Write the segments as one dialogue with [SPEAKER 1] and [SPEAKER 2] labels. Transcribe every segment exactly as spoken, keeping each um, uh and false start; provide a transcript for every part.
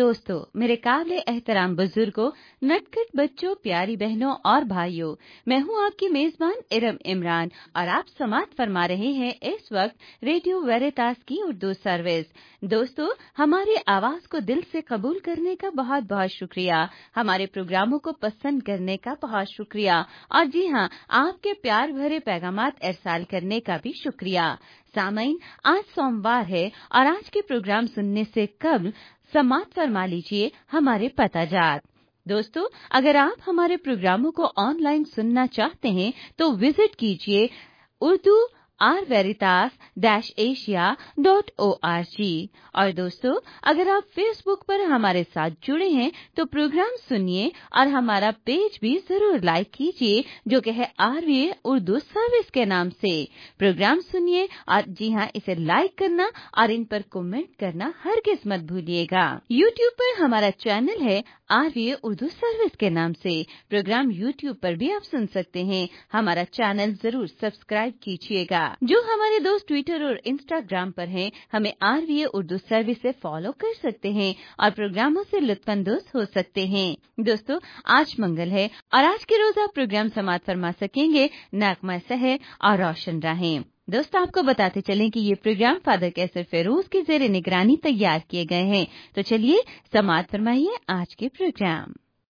[SPEAKER 1] दोस्तों, मेरे काबिल एहतराम बुजुर्गों, नटखट बच्चों, प्यारी बहनों और भाइयों, मैं हूं आपकी मेजबान इरम इमरान और आप समाअत फरमा रहे हैं इस वक्त रेडियो वेरितास की उर्दू सर्विस। दोस्तों, हमारी आवाज को दिल से कबूल करने का बहुत बहुत शुक्रिया, हमारे प्रोग्रामों को पसंद करने का बहुत शुक्रिया और जी हां, आपके प्यार भरे पैगामात इरसाल करने का भी शुक्रिया। सामईन, आज सोमवार है और आज के प्रोग्राम सुनने से कबल समाअत फरमा लीजिए हमारे पताजात। दोस्तों, अगर आप हमारे प्रोग्रामों को ऑनलाइन सुनना चाहते हैं तो विजिट कीजिए Urdu R Veritas dash Asia dot O R G. और दोस्तों, अगर आप फेसबुक पर हमारे साथ जुड़े हैं तो प्रोग्राम सुनिए और हमारा पेज भी जरूर लाइक कीजिए, जो कि है आरवीए उर्दू सर्विस के नाम से। प्रोग्राम सुनिए और जी हां, इसे लाइक करना और इन पर कमेंट करना हरगिज मत भूलिएगा। यूट्यूब पर हमारा चैनल है आरवीए उर्दू सर्विस के नाम से। प्रोग्राम यूट्यूब पर भी आप सुन सकते हैं। हमारा चैनल जरूर सब्सक्राइब कीजिएगा। जो हमारे दोस्त ट्विटर और इंस्टाग्राम पर हैं, हमें आरवीए उर्दू सर्विस से फॉलो कर सकते हैं और प्रोग्रामों से लुत्फानंदोज हो सकते हैं। दोस्तों, आज मंगल है और आज के रोज आप प्रोग्राम समाअत फरमा सकेंगे नगमा सहे और रोशन रहें। दोस्तों, आपको बताते चलें कि ये प्रोग्राम फादर कैसर फेरोज के जेर निगरानी तैयार किए गए हैं। तो चलिए समाअत फरमाइए आज के प्रोग्राम।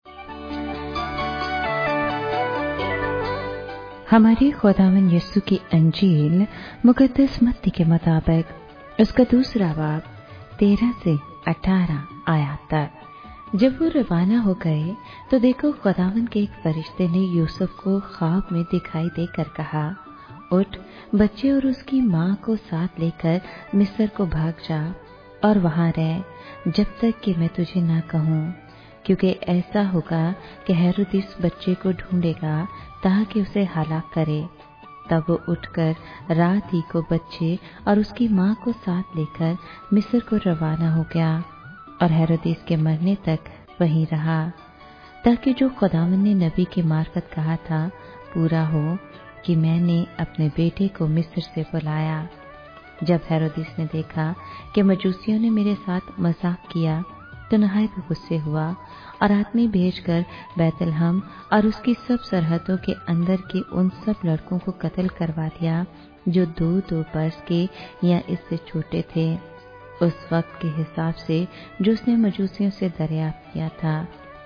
[SPEAKER 2] हमारे खुदावन यीशु की अंजील मुकद्दस मत्ती के मुताबिक उसका दूसरा बाब तेरह से अठारह आयत तक। जब वो रवाना हो गए तो देखो, खुदावन के एक फरिश्ते ने यूसुफ को ख्वाब में दिखाई देकर कहा, उठ, बच्चे और उसकी माँ को साथ लेकर मिस्र को भाग जा और वहां रह, जब तक कि मैं तुझे ना कहूँ, क्योंकि ऐसा होगा कि हेरोदिस बच्चे को ढूंढेगा ताकि उसे हलाक करे। तब वो उठकर रात ही को बच्चे और उसकी माँ को साथ लेकर मिस्र को रवाना हो गया और हेरोदिस के मरने तक वहीं रहा, ताकि जो खुदावंद ने नबी के मार्फत कहा था पूरा हो कि मैंने अपने बेटे को मिस्र से बुलाया। जब हेरोदिस ने देखा कि मजूसियों ने मेरे साथ मजाक किया तो नहायत गुस्से हुआ और आदमी भेजकर बैतलहम और उसकी सब सरहदों के अंदर के उन सब लड़कों को कत्ल करवा दिया जो दो दो बरस के या इससे छोटे थे, उस वक्त के हिसाब से जो उसने मजूसियों से दरियाफ्त किया था।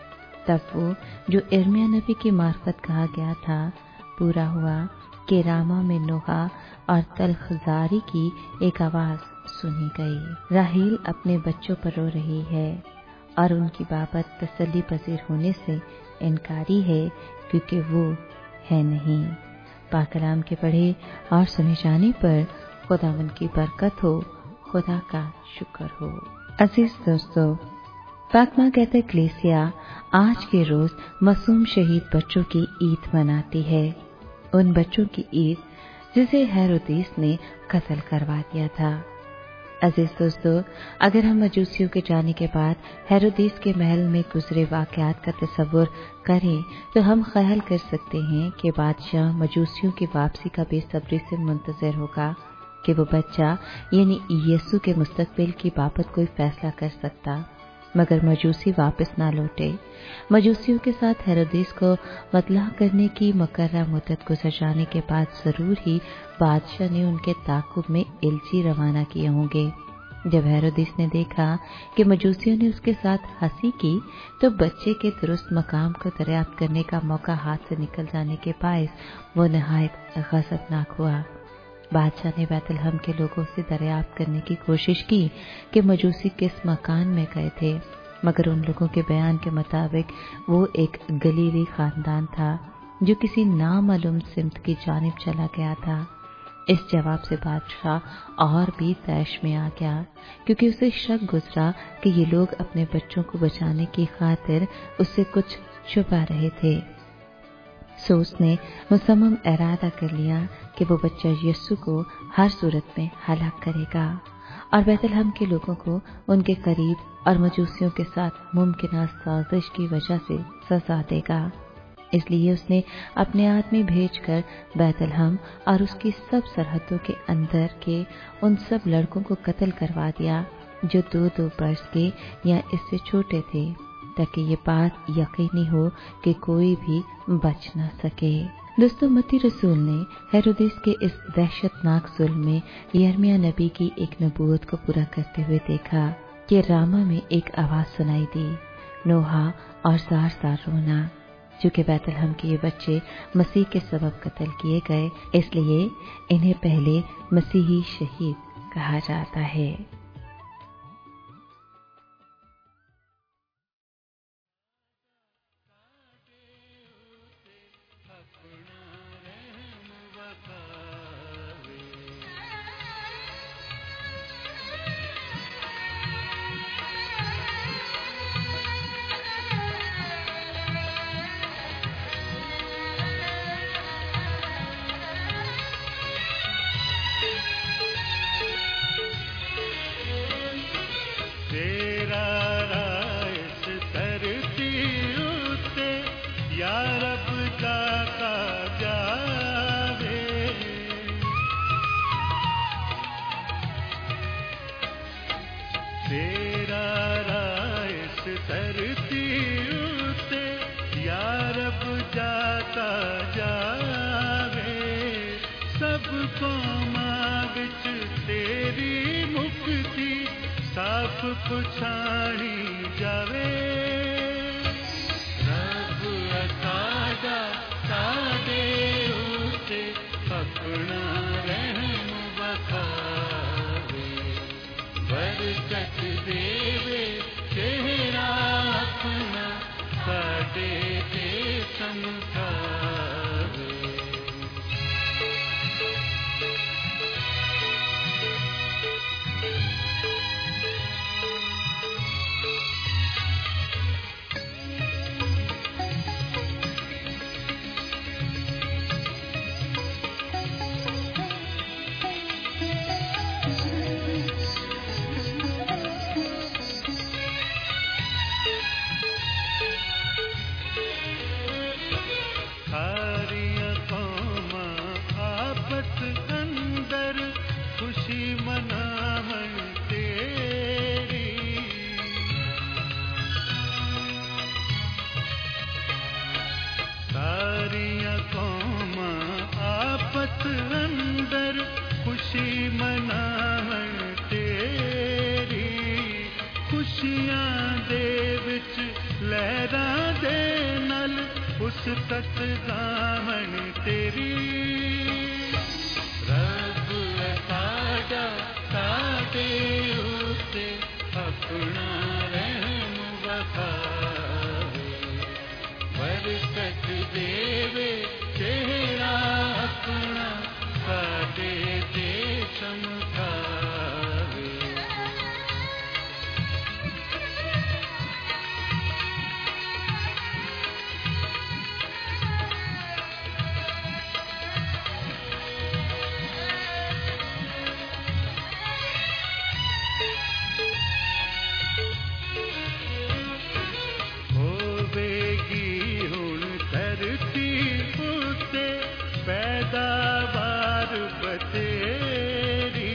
[SPEAKER 2] तब वो जो इर्मिया नबी की मार्फत कहा गया था पूरा हुआ कि रामा में नोहा और तलखजारी की एक आवाज सुनी गई। राहील अपने बच्चों पर रो रही है और उनकी बाबत तसल्ली पजीर होने से इनकारी है, क्योंकि वो है नहीं। पाक कलाम के पढ़े और सुने जाने पर खुदावंद की बरकत हो, खुदा का शुक्र हो। अजीज दोस्तों, फातिमा कहते कलीसिया आज के रोज मासूम शहीद बच्चों की ईद मनाती है, उन बच्चों की ईद जिसे हेरोदिस ने कत्ल करवा दिया था। अजीज दोस्तों, अगर हम मजूसियों के जाने के बाद हेरोदिस के महल में गुजरे वाकयात का तस्वुर करें तो हम ख्याल कर सकते हैं कि बादशाह मजूसियों की वापसी का बेसब्री से मुंतजर होगा कि वो बच्चा यानी यीशु के मुस्तकबिल की बाबत कोई फैसला कर सकता, मगर मजूसी वापस ना लौटे। मजूसियों के साथ हेरोदिस को मतला करने की मुकर्रर मुद्दत गुजर जाने के बाद जरूर ही बादशाह ने उनके ताकुब में इल्ची रवाना किए होंगे। जब हेरोदिस ने देखा कि मजूसियों ने उसके साथ हंसी की तो बच्चे के दुरुस्त मकाम को दरियाफ्त करने का मौका हाथ से निकल जाने के बायस वो नहायत गज़बनाक हुआ। बादशाह ने बैतलहम के लोगों से दरियाफ्त करने की कोशिश की कि मजूसी किस मकान में गए थे, मगर उन लोगों के बयान के मुताबिक वो एक गलीली खानदान था जो किसी नामालूम सिमत की जानिब चला गया था। इस जवाब से बादशाह और भी तैश में आ गया, क्योंकि उसे शक गुजरा कि ये लोग अपने बच्चों को बचाने की खातिर उससे कुछ छुपा रहे थे। सो उसने मुसम्मम इरादा कर लिया कि वो बच्चा यीशु को हर सूरत में हलाक करेगा और बैतलहम के लोगों को उनके करीब और मजूसियों के साथ मुमकिन साजिश की वजह से सजा देगा। इसलिए उसने अपने आदमी भेजकर बैतलहम और उसकी सब सरहदों के अंदर के उन सब लड़कों को कत्ल करवा दिया जो दो दो बरस के या इससे छोटे थे, ताकि ये बात यकीनी हो कि कोई भी बच न सके। दोस्तों, मत्ती रसूल ने हेरोदेस के इस दहशतनाक जुल्म में यिर्मयाह नबी की एक नबूवत को पूरा करते हुए देखा कि रामा में एक आवाज सुनाई दी, नोहा और जार जार रोना। चूँकि बैतलहम के ये बच्चे मसीह के सबब कत्ल किए गए, इसलिए इन्हें पहले मसीही शहीद कहा जाता है।
[SPEAKER 3] पुछाणी जावे रब असादा सादे उते अपना रहम बखावे, बरकत देवे चेहरा अपना सादे ते चमकावे। सत गावन तेरी रब सादा सादे उते अपना रहम बखावे, बरकत देवे चेहरा अपना सादे ते चमकावे। पैदावार बतेरी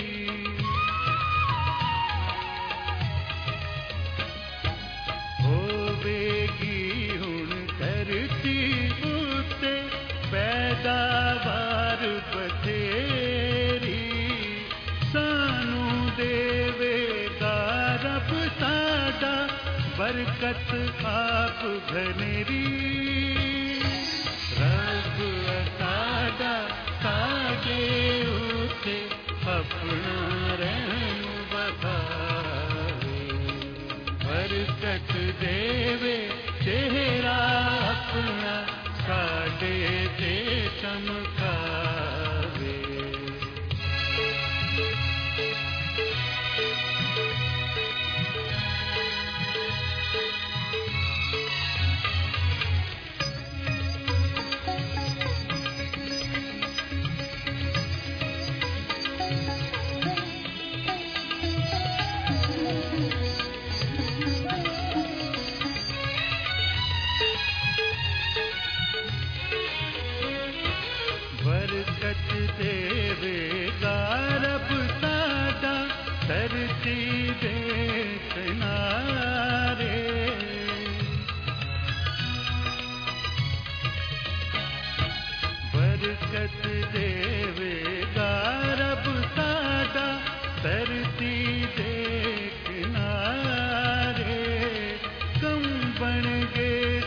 [SPEAKER 3] होवेगी हुण धरती उते पैदावार बतेरी, सानू देवेगा रब सादा बरकत आप घनेरी, अपना रहम बखावे, बरकत देवे चेहरा अपना सादे ते चमकावे।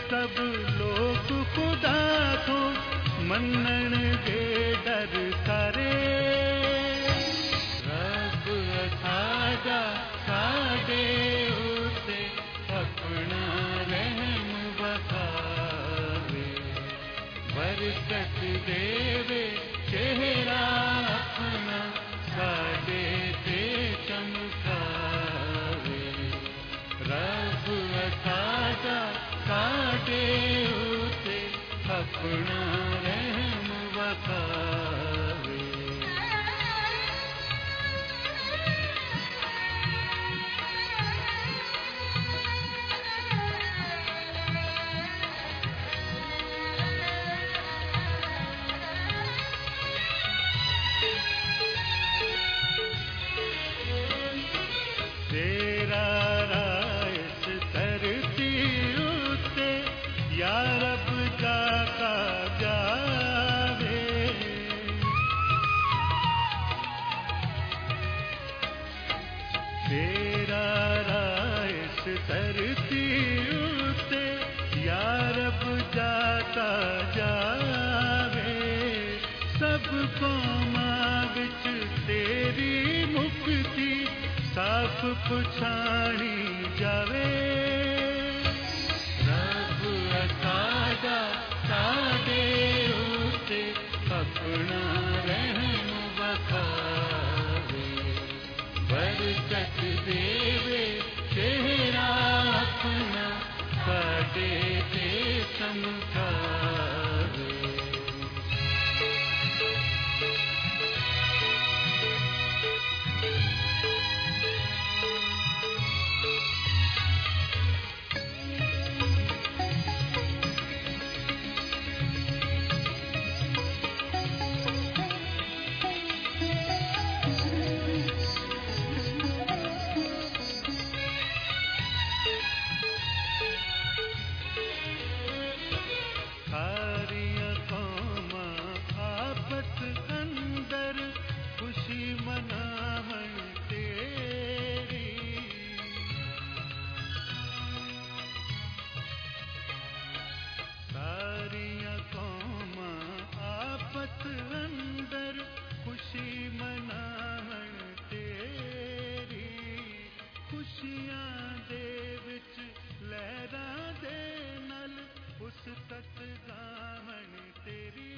[SPEAKER 3] سب لوگ خدا کو منن گے ڈر سارے رب اکھاجا ساڈے اُتے اپنا رحم بخاوے برکت دے چہرہ اپنا ساڈے تے چمکاوے رب اکھاجا ساڈے اُتے اپنا رحم بخاوے تیرا رائس ترتی اُتے یا رب جاتا جاوے تیرا رائس ترتی اُتے یا رب جاتا جاوے سب قوماں وچ تیری مکتی صاف پچھاڑی جاوے رب اکھاجا ساڈے اُتے اپنا رحم بخاوے برکت دے چہرہ اپنا ساڈے تے چمکاوے ساریاں قوماں آپس اندر خوشی مناون تیری ساریاں قوماں آپس اندر خوشی مناون تیری خوشیاں دے وچ لہراں دے نال اس تک گاون تیری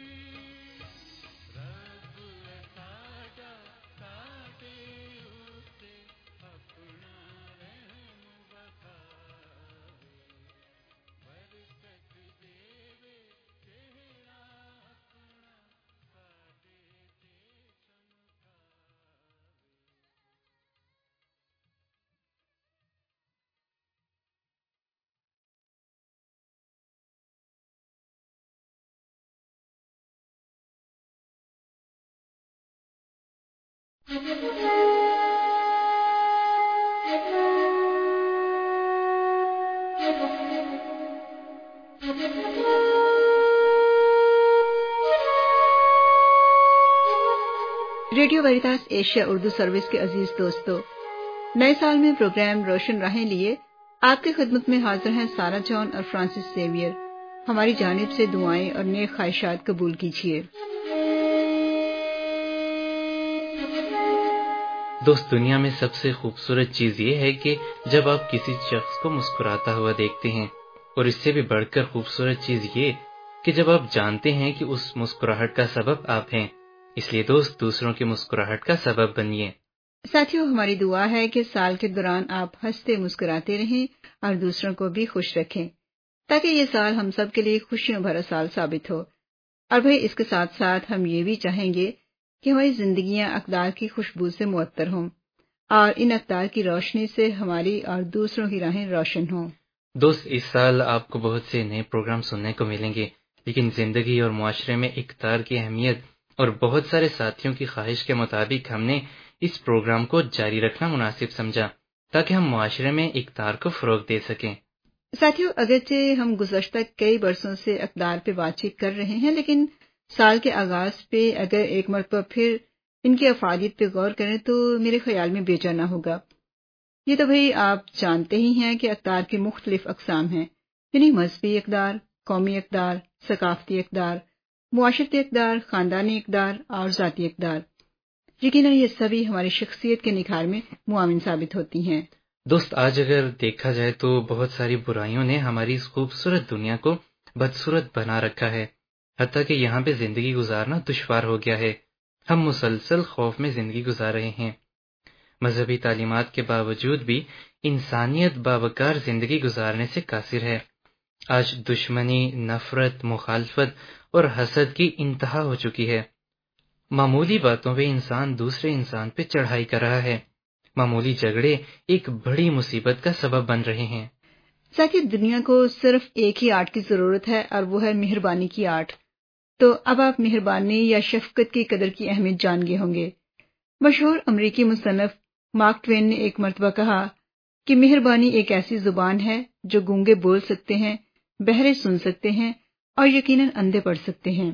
[SPEAKER 3] رب اکھاجا ساڈے اُتے اپنا رحم بخاوے برکت دے چہرہ اپنا ساڈے تے چمکاوے
[SPEAKER 4] radio Veritas Asia Urdu service کے عزیز دوستو، نئے سال میں پروگرام روشن راہیں لیے آپ کی خدمت میں حاضر ہیں سارا جان اور فرانسس زیویئر۔ ہماری جانب سے دعائیں اور نیک خواہشات قبول کیجیے۔
[SPEAKER 5] دوست، دنیا میں سب سے خوبصورت چیز یہ ہے کہ جب آپ کسی شخص کو مسکراتا ہوا دیکھتے ہیں، اور اس سے بھی بڑھ کر خوبصورت چیز یہ کہ جب آپ جانتے ہیں کہ اس مسکراہٹ کا سبب آپ ہیں۔ اس لیے دوست، دوسروں کی مسکراہٹ کا سبب بنیے۔
[SPEAKER 4] ساتھیوں، ہماری دعا ہے کہ سال کے دوران آپ ہنستے مسکراتے رہیں اور دوسروں کو بھی خوش رکھیں، تاکہ یہ سال ہم سب کے لیے خوشیوں بھرا سال ثابت ہو۔ اور بھائی، اس کے ساتھ ساتھ ہم یہ بھی چاہیں گے کہ ہماری زندگیاں اقدار کی خوشبو سے معطر ہوں، اور ان اقدار کی روشنی سے ہماری اور دوسروں کی راہیں روشن ہوں۔
[SPEAKER 5] دوست، اس سال آپ کو بہت سے نئے پروگرام سننے کو ملیں گے، لیکن زندگی اور معاشرے میں اقدار کی اہمیت اور بہت سارے ساتھیوں کی خواہش کے مطابق ہم نے اس پروگرام کو جاری رکھنا مناسب سمجھا تاکہ ہم معاشرے میں اقدار کو فروغ دے سکیں۔
[SPEAKER 4] ساتھیوں، اگرچہ ہم گزشتہ کئی برسوں سے اقدار پہ بات چیت کر رہے ہیں، لیکن سال کے آغاز پہ اگر ایک مرتبہ پھر ان کی افادیت پہ غور کریں تو میرے خیال میں بے جا نہ ہوگا۔ یہ تو بھئی آپ جانتے ہی ہیں کہ اقدار کی مختلف اقسام ہیں، یعنی مذہبی اقدار، قومی اقدار، ثقافتی اقدار، معاشرتی اقدار، خاندانی اقدار اور ذاتی اقدار۔ یقیناً یہ سبھی ہماری شخصیت کے نکھار میں معاون ثابت ہوتی ہیں۔
[SPEAKER 5] دوست، آج اگر دیکھا جائے تو بہت ساری برائیوں نے ہماری اس خوبصورت دنیا کو بدصورت بنا رکھا ہے، حتیٰ کہ یہاں پہ زندگی گزارنا دشوار ہو گیا ہے۔ ہم مسلسل خوف میں زندگی گزار رہے ہیں۔ مذہبی تعلیمات کے باوجود بھی انسانیت باوقار زندگی گزارنے سے قاصر ہے۔ آج دشمنی، نفرت، مخالفت اور حسد کی انتہا ہو چکی ہے۔ معمولی باتوں پہ انسان دوسرے انسان پہ چڑھائی کر رہا ہے۔ معمولی جھگڑے ایک بڑی مصیبت کا سبب بن رہے ہیں۔
[SPEAKER 4] ساتھی، دنیا کو صرف ایک ہی آرٹ کی ضرورت ہے اور وہ ہے مہربانی کی آرٹ۔ تو اب آپ مہربانی یا شفقت کی قدر کی اہمیت جان گئے ہوں گے۔ مشہور امریکی مصنف مارک ٹوین نے ایک مرتبہ کہا کہ مہربانی ایک ایسی زبان ہے جو گونگے بول سکتے ہیں، بہرے سن سکتے ہیں اور یقیناً اندھے پڑھ سکتے ہیں۔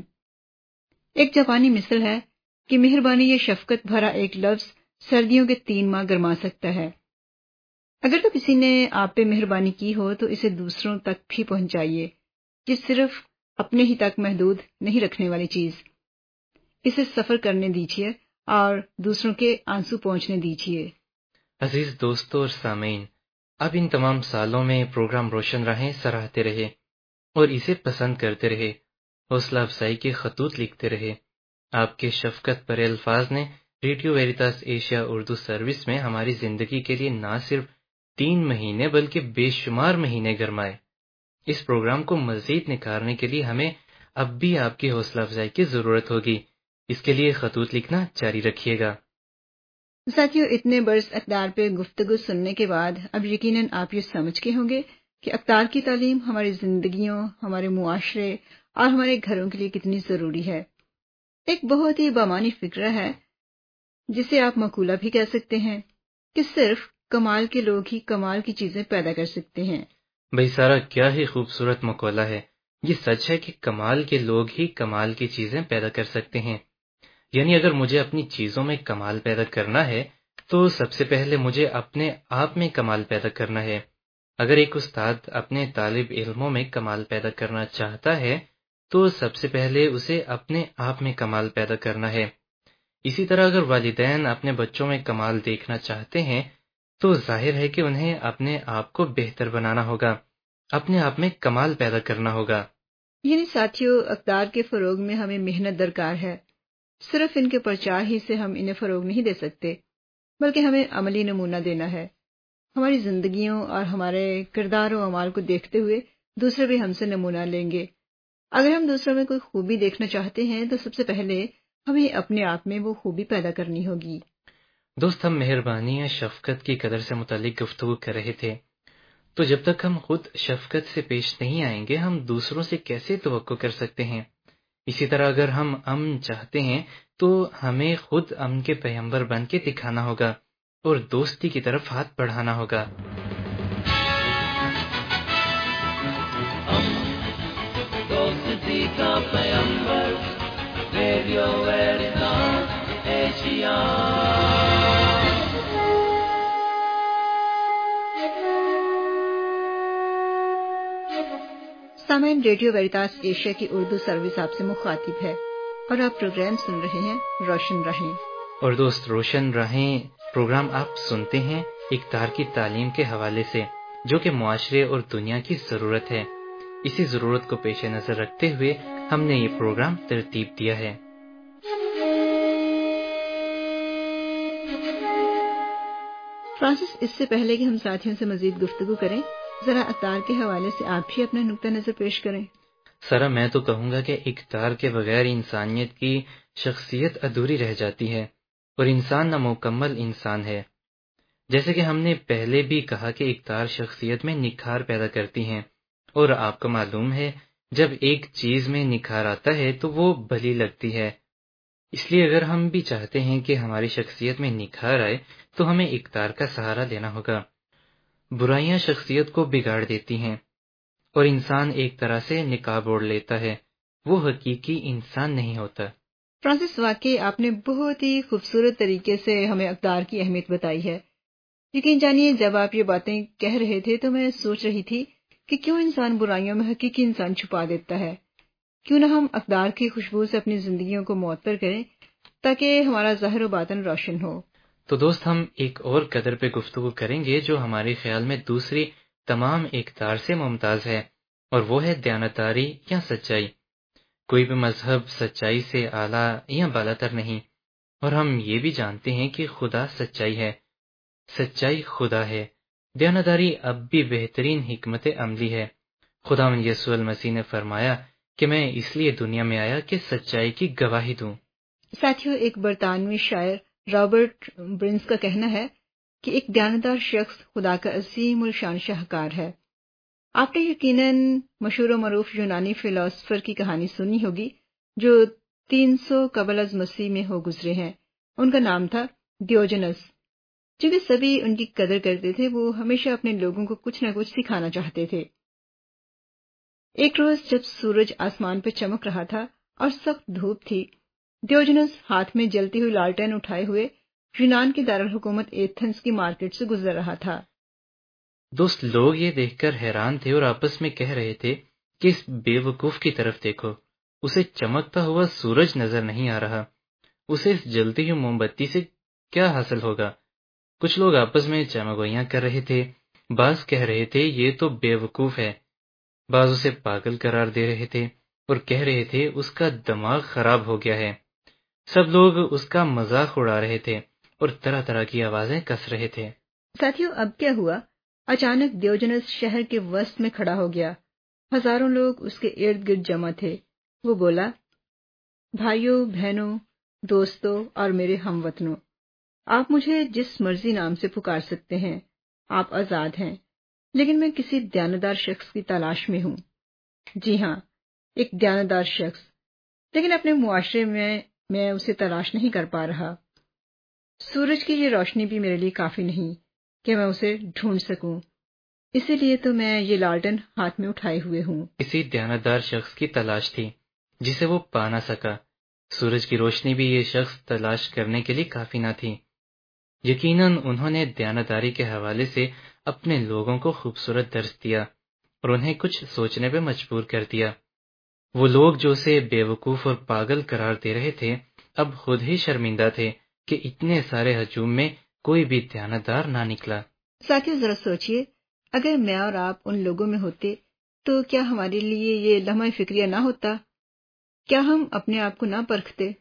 [SPEAKER 4] ایک جاپانی مثل ہے کہ مہربانی یا شفقت بھرا ایک لفظ سردیوں کے تین ماہ گرما سکتا ہے۔ اگر تو کسی نے آپ پہ مہربانی کی ہو تو اسے دوسروں تک بھی پہنچائیے، یہ صرف اپنے ہی تک محدود نہیں رکھنے والی چیز۔ اسے سفر کرنے دیجیے اور دوسروں کے آنسو پہنچنے دیجیے۔
[SPEAKER 5] عزیز دوستوں اور سامعین، اب ان تمام سالوں میں پروگرام روشن راہیں سراہتے رہے اور اسے پسند کرتے رہے، حوصلہ افزائی کے خطوط لکھتے رہے۔ آپ کے شفقت بھرے الفاظ نے radio Veritas Asia Urdu service میں ہماری زندگی کے لیے نہ صرف تین مہینے بلکہ بے شمار مہینے گرمائے۔ اس پروگرام کو مزید نکھارنے کے لیے ہمیں اب بھی آپ کی حوصلہ افزائی کی ضرورت ہوگی۔ اس کے لیے خطوط لکھنا جاری رکھیے گا۔
[SPEAKER 4] ساتھیو، اتنے برس اقدار پہ گفتگو سننے کے بعد اب یقیناً آپ یہ سمجھ گئے ہوں گے کہ اقدار کی تعلیم ہماری زندگیوں، ہمارے معاشرے اور ہمارے گھروں کے لیے کتنی ضروری ہے۔ ایک بہت ہی بامانی فکرہ ہے جسے آپ مقولہ بھی کہہ سکتے ہیں کہ صرف کمال کے لوگ ہی کمال کی چیزیں پیدا کر سکتے ہیں۔
[SPEAKER 5] بھائی سارا، کیا ہی خوبصورت مقولہ ہے۔ یہ سچ ہے کہ کمال کے لوگ ہی کمال کی چیزیں پیدا کر سکتے ہیں۔ یعنی اگر مجھے اپنی چیزوں میں کمال پیدا کرنا ہے تو سب سے پہلے مجھے اپنے آپ میں کمال پیدا کرنا ہے۔ اگر ایک استاد اپنے طالب علموں میں کمال پیدا کرنا چاہتا ہے تو سب سے پہلے اسے اپنے آپ میں کمال پیدا کرنا ہے۔ اسی طرح اگر والدین اپنے بچوں میں کمال دیکھنا چاہتے ہیں تو ظاہر ہے کہ انہیں اپنے آپ کو بہتر بنانا ہوگا، اپنے آپ میں کمال پیدا کرنا ہوگا۔
[SPEAKER 4] یعنی ساتھیو، اقدار کے فروغ میں ہمیں محنت درکار ہے۔ صرف ان کے پرچار ہی سے ہم انہیں فروغ نہیں دے سکتے، بلکہ ہمیں عملی نمونہ دینا ہے۔ ہماری زندگیوں اور ہمارے کردار و اعمال کو دیکھتے ہوئے دوسرے بھی ہم سے نمونہ لیں گے۔ اگر ہم دوسروں میں کوئی خوبی دیکھنا چاہتے ہیں تو سب سے پہلے ہمیں اپنے آپ میں وہ خوبی پیدا کرنی ہوگی۔
[SPEAKER 5] دوست، ہم مہربانی یا شفقت کی قدر سے متعلق گفتگو کر رہے تھے، تو جب تک ہم خود شفقت سے پیش نہیں آئیں گے ہم دوسروں سے کیسے توقع کر سکتے ہیں؟ اسی طرح اگر ہم امن چاہتے ہیں تو ہمیں خود امن کے پیغمبر بن کے دکھانا ہوگا اور دوستی کی طرف ہاتھ بڑھانا ہوگا۔
[SPEAKER 3] دوستی کا پیغمبر، ریڈیو ویریتاس ایشیا۔
[SPEAKER 4] سامعین، ریڈیو ویریتاس ایشیا کی اردو سروس آپ سے مخاطب ہے اور آپ پروگرام سن رہے ہیں روشن راہیں۔
[SPEAKER 5] اور دوست، روشن راہیں پروگرام آپ سنتے ہیں اقدار کی تعلیم کے حوالے سے، جو کہ معاشرے اور دنیا کی ضرورت ہے۔ اسی ضرورت کو پیش نظر رکھتے ہوئے ہم نے یہ پروگرام ترتیب دیا ہے۔
[SPEAKER 4] فرانسس، اس سے پہلے کہ ہم ساتھیوں سے مزید گفتگو کریں، ذرا اقدار کے حوالے سے آپ بھی اپنا نقطہ نظر پیش کریں۔
[SPEAKER 5] سارا، میں تو کہوں گا کہ اقدار کے بغیر انسانیت کی شخصیت ادھوری رہ جاتی ہے اور انسان نامکمل انسان ہے۔ جیسے کہ ہم نے پہلے بھی کہا کہ اقدار شخصیت میں نکھار پیدا کرتی ہیں، اور آپ کو معلوم ہے جب ایک چیز میں نکھار آتا ہے تو وہ بھلی لگتی ہے۔ اس لیے اگر ہم بھی چاہتے ہیں کہ ہماری شخصیت میں نکھار آئے تو ہمیں اقدار کا سہارا لینا ہوگا۔ برائیاں شخصیت کو بگاڑ دیتی ہیں اور انسان ایک طرح سے نقاب اوڑھ لیتا ہے، وہ حقیقی انسان نہیں ہوتا۔
[SPEAKER 4] فرانسس، واقعی آپ نے بہت ہی خوبصورت طریقے سے ہمیں اقدار کی اہمیت بتائی ہے۔ یقین جانیے، جب آپ یہ باتیں کہہ رہے تھے تو میں سوچ رہی تھی کہ کیوں انسان برائیوں میں حقیقی انسان چھپا دیتا ہے؟ کیوں نہ ہم اقدار کی خوشبو سے اپنی زندگیوں کو معطر کریں تاکہ ہمارا ظاہر و باطن روشن ہو۔
[SPEAKER 5] تو دوست، ہم ایک اور قدر پہ گفتگو کریں گے جو ہمارے خیال میں دوسری تمام اقدار سے ممتاز ہے، اور وہ ہے دیانتداری یا سچائی۔ کوئی بھی مذہب سچائی سے اعلیٰ یا بالاتر نہیں، اور ہم یہ بھی جانتے ہیں کہ خدا سچائی ہے، سچائی خدا ہے۔ دیانتداری اب بھی بہترین حکمت عملی ہے۔ خداوند یسوع المسیح نے فرمایا کہ میں اس لیے دنیا میں آیا کہ سچائی کی گواہی دوں۔
[SPEAKER 4] ساتھیوں، ایک برطانوی شاعر رابرٹ برنس کا کہنا ہے کہ ایک دیانتدار شخص خدا کا عظیم الشان شاہکار ہے۔ آپ نے یقیناً مشہور و معروف یونانی فلاسفر کی کہانی سنی ہوگی جو تین سو قبل از مسیح میں ہو گزرے ہیں۔ ان کا نام تھا ڈیوجنس۔ چونکہ سبھی ان کی قدر کرتے تھے، وہ ہمیشہ اپنے لوگوں کو کچھ نہ کچھ سکھانا چاہتے تھے۔ ایک روز جب سورج آسمان پہ چمک رہا تھا اور سخت دھوپ تھی، ڈیوجنس ہاتھ میں جلتی ہوئی لالٹین اٹھائے ہوئے یونان کے دارالحکومت ایتھنز کی مارکیٹ سے گزر رہا تھا۔
[SPEAKER 5] دوست، لوگ یہ دیکھ کر حیران تھے اور آپس میں کہہ رہے تھے کہ اس بے وقوف کی طرف دیکھو، اسے چمکتا ہوا سورج نظر نہیں آ رہا، اسے اس جلتی ہوئی موم بتی سے کیا حاصل ہوگا؟ کچھ لوگ آپس میں چمگوئیاں کر رہے تھے، بعض کہہ رہے تھے یہ تو بے وقوف ہے، بعض اسے پاگل قرار دے رہے تھے اور کہہ رہے تھے اس کا دماغ خراب ہو گیا ہے۔ سب لوگ اس کا مذاق اڑا رہے تھے اور طرح طرح کی آوازیں کس رہے تھے۔
[SPEAKER 4] ساتھیوں، اب کیا ہوا؟ اچانک ڈیوجنس شہر کے وسط میں کھڑا ہو گیا۔ ہزاروں لوگ اس کے ارد گرد جمع تھے۔ وہ بولا، بھائیوں، بہنوں، دوستوں اور میرے ہم وطنوں، آپ مجھے جس مرضی نام سے پکار سکتے ہیں، آپ آزاد ہیں، لیکن میں کسی دیانتدار شخص کی تلاش میں ہوں۔ جی ہاں، ایک دیانتدار شخص، لیکن اپنے معاشرے میں میں اسے تلاش نہیں کر پا رہا۔ سورج کی یہ روشنی بھی میرے لیے کافی نہیں کہ میں اسے ڈھونڈ سکوں، اسی لیے تو میں یہ لالٹن ہاتھ میں اٹھائے ہوئے ہوں۔
[SPEAKER 5] کسی دیانتدار شخص کی تلاش تھی جسے وہ پا نہ سکا۔ سورج کی روشنی بھی یہ شخص تلاش کرنے کے لیے کافی نہ تھی۔ یقیناً انہوں نے دیانتداری کے حوالے سے اپنے لوگوں کو خوبصورت درس دیا اور انہیں کچھ سوچنے پہ مجبور کر دیا۔ وہ لوگ جو اسے بے وقوف اور پاگل قرار دے رہے تھے اب خود ہی شرمندہ تھے کہ اتنے سارے ہجوم میں کوئی بھی دیانتدار نہ نکلا۔
[SPEAKER 4] ساتھیوں، ذرا سوچئے، اگر میں اور آپ ان لوگوں میں ہوتے تو کیا ہمارے لیے یہ لمحہ فکریہ نہ ہوتا؟ کیا ہم اپنے آپ کو نہ پرکھتے؟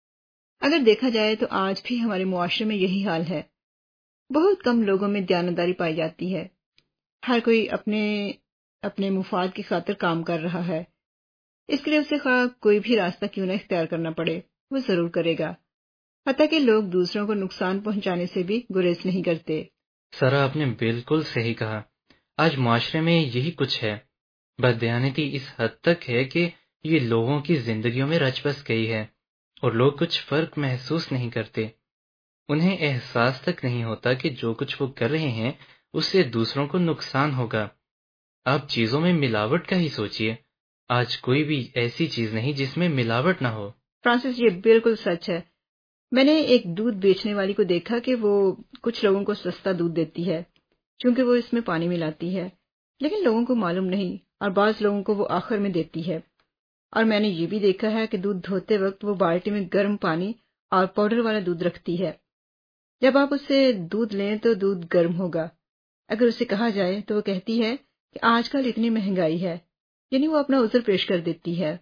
[SPEAKER 4] اگر دیکھا جائے تو آج بھی ہمارے معاشرے میں یہی حال ہے۔ بہت کم لوگوں میں دیانتداری پائی جاتی ہے۔ ہر کوئی اپنے اپنے مفاد کی خاطر کام کر رہا ہے۔ اس کے لیے اسے خواہ کوئی بھی راستہ کیوں نہ اختیار کرنا پڑے، وہ ضرور کرے گا، حتیٰ کہ لوگ دوسروں کو نقصان پہنچانے سے بھی گریز نہیں کرتے۔
[SPEAKER 5] سارا، آپ نے بالکل صحیح کہا۔ آج معاشرے میں یہی کچھ ہے۔ بددیانتی اس حد تک ہے کہ یہ لوگوں کی زندگیوں میں رچ بس گئی ہے اور لوگ کچھ فرق محسوس نہیں کرتے۔ انہیں احساس تک نہیں ہوتا کہ جو کچھ وہ کر رہے ہیں اس سے دوسروں کو نقصان ہوگا۔ آپ چیزوں میں ملاوٹ کا ہی سوچئے، آج کوئی بھی ایسی چیز نہیں جس میں ملاوٹ نہ ہو۔
[SPEAKER 4] فرانسس، یہ بالکل سچ ہے۔ میں نے ایک دودھ بیچنے والی کو دیکھا کہ وہ کچھ لوگوں کو سستا دودھ دیتی ہے کیونکہ وہ اس میں پانی ملاتی ہے، لیکن لوگوں کو معلوم نہیں، اور بعض لوگوں کو وہ آخر میں دیتی ہے۔ اور میں نے یہ بھی دیکھا ہے کہ دودھ دھوتے وقت وہ بالٹی میں گرم پانی اور پاؤڈر والا دودھ رکھتی ہے۔ جب آپ اس سے دودھ لیں تو دودھ گرم ہوگا۔ اگر اسے کہا جائے تو وہ کہتی ہے کہ آج کل اتنی مہنگائی ہے، یعنی وہ اپنا عذر پیش کر دیتی ہے۔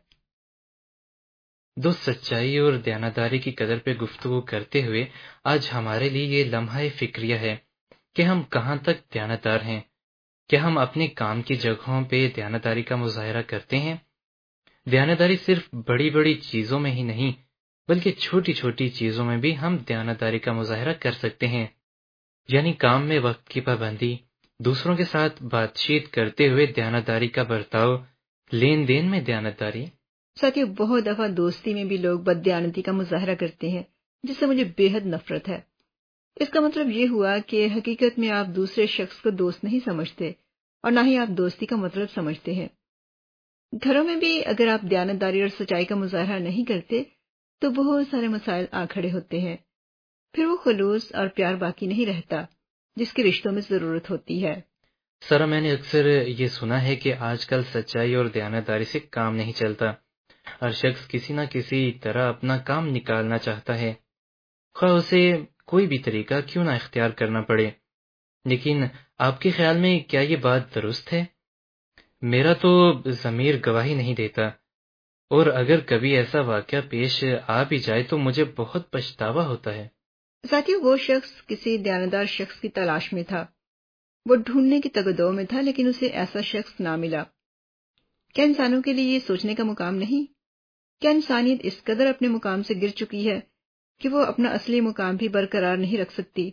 [SPEAKER 5] دوست، سچائی اور دیانتداری کی قدر پہ گفتگو کرتے ہوئے آج ہمارے لیے یہ لمحہ فکریہ ہے کہ ہم کہاں تک دیانتدار ہیں۔ کیا ہم اپنے کام کی جگہوں پہ دیانتداری کا مظاہرہ کرتے ہیں؟ دیانتداری صرف بڑی بڑی چیزوں میں ہی نہیں بلکہ چھوٹی چھوٹی چیزوں میں بھی ہم دیانتداری کا مظاہرہ کر سکتے ہیں، یعنی کام میں وقت کی پابندی، دوسروں کے ساتھ بات چیت کرتے ہوئے دیانتداری کا برتاؤ، لین دین میں دیانتداری۔
[SPEAKER 4] ساتھیو، بہت دفعہ دوستی میں بھی لوگ بددیانتی کا مظاہرہ کرتے ہیں جس سے مجھے بے حد نفرت ہے۔ اس کا مطلب یہ ہوا کہ حقیقت میں آپ دوسرے شخص کو دوست نہیں سمجھتے اور نہ ہی آپ دوستی کا مطلب سمجھتے ہیں۔ گھروں میں بھی اگر آپ دیانتداری اور سچائی کا مظاہرہ نہیں کرتے تو بہت سارے مسائل آ کھڑے ہوتے ہیں، پھر وہ خلوص اور پیار باقی نہیں رہتا جس کے رشتوں میں ضرورت ہوتی ہے۔
[SPEAKER 5] سارا، میں نے اکثر یہ سنا ہے کہ آج کل سچائی اور دیانتداری سے کام نہیں چلتا. ہر شخص کسی نہ کسی طرح اپنا کام نکالنا چاہتا ہے، خواہ اسے کوئی بھی طریقہ کیوں نہ اختیار کرنا پڑے. لیکن آپ کے خیال میں کیا یہ بات درست ہے؟ میرا تو ضمیر گواہی نہیں دیتا، اور اگر کبھی ایسا واقعہ پیش آ بھی جائے تو مجھے بہت پچھتاوا ہوتا ہے.
[SPEAKER 4] ساتھیوں، وہ شخص کسی دیانتدار شخص کی تلاش میں تھا. وہ ڈھونڈنے کی تگدو میں تھا، لیکن اسے ایسا شخص نہ ملا. کیا انسانوں کے لیے یہ سوچنے کا مقام نہیں؟ کیا انسانیت اس قدر اپنے مقام سے گر چکی ہے کہ وہ اپنا اصلی مقام بھی برقرار نہیں رکھ سکتی؟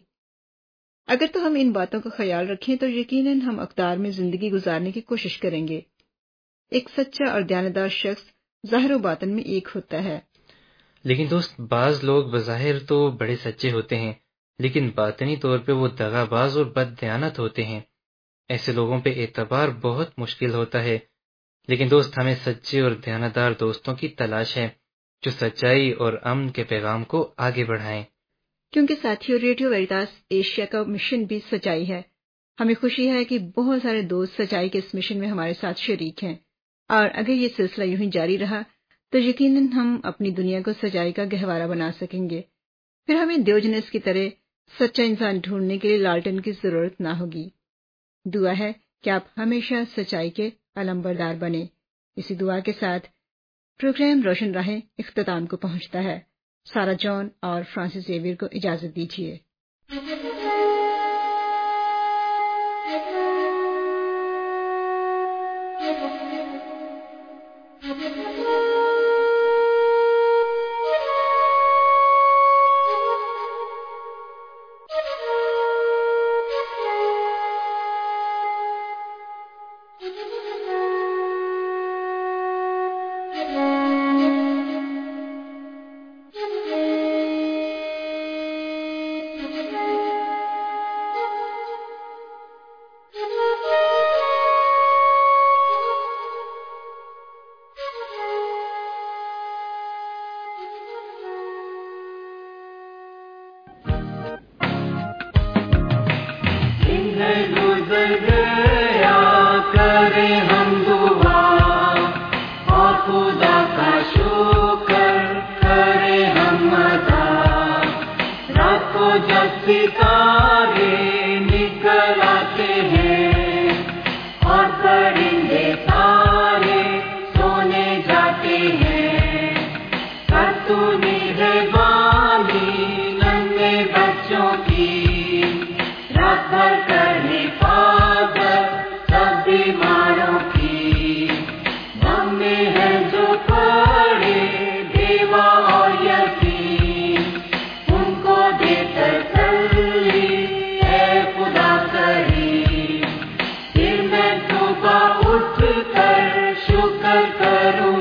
[SPEAKER 4] اگر تو ہم ان باتوں کا خیال رکھیں تو یقیناً ہم اقدار میں زندگی گزارنے کی کوشش کریں گے. ایک سچا اور دیانتدار شخص ظاہر و باطن میں ایک ہوتا ہے.
[SPEAKER 5] لیکن دوست، بعض لوگ بظاہر تو بڑے سچے ہوتے ہیں، لیکن باطنی طور پہ وہ دغا باز اور بد دیانت ہوتے ہیں. ایسے لوگوں پہ اعتبار بہت مشکل ہوتا ہے. لیکن دوست، ہمیں سچے اور دیانتدار دوستوں کی تلاش ہے جو سچائی اور امن کے پیغام کو آگے بڑھائیں.
[SPEAKER 4] کیونکہ ساتھیوں، ریڈیو ویریٹاس ایشیا کا مشن بھی سچائی ہے. ہمیں خوشی ہے کہ بہت سارے دوست سچائی کے اس مشن میں ہمارے ساتھ شریک ہیں، اور اگر یہ سلسلہ یوں ہی جاری رہا تو یقیناً ہم اپنی دنیا کو سچائی کا گہوارہ بنا سکیں گے. پھر ہمیں دیوجنس کی طرح سچا انسان ڈھونڈنے کے لیے لالٹن کی ضرورت نہ ہوگی. دعا ہے کہ آپ ہمیشہ سچائی کے علمبردار بنیں. اسی دعا کے ساتھ پروگرام روشن راہیں اختتام کو پہنچتا ہے. سارا جان اور فرانسس زیویئر کو اجازت دیجیے.
[SPEAKER 3] شکر کروں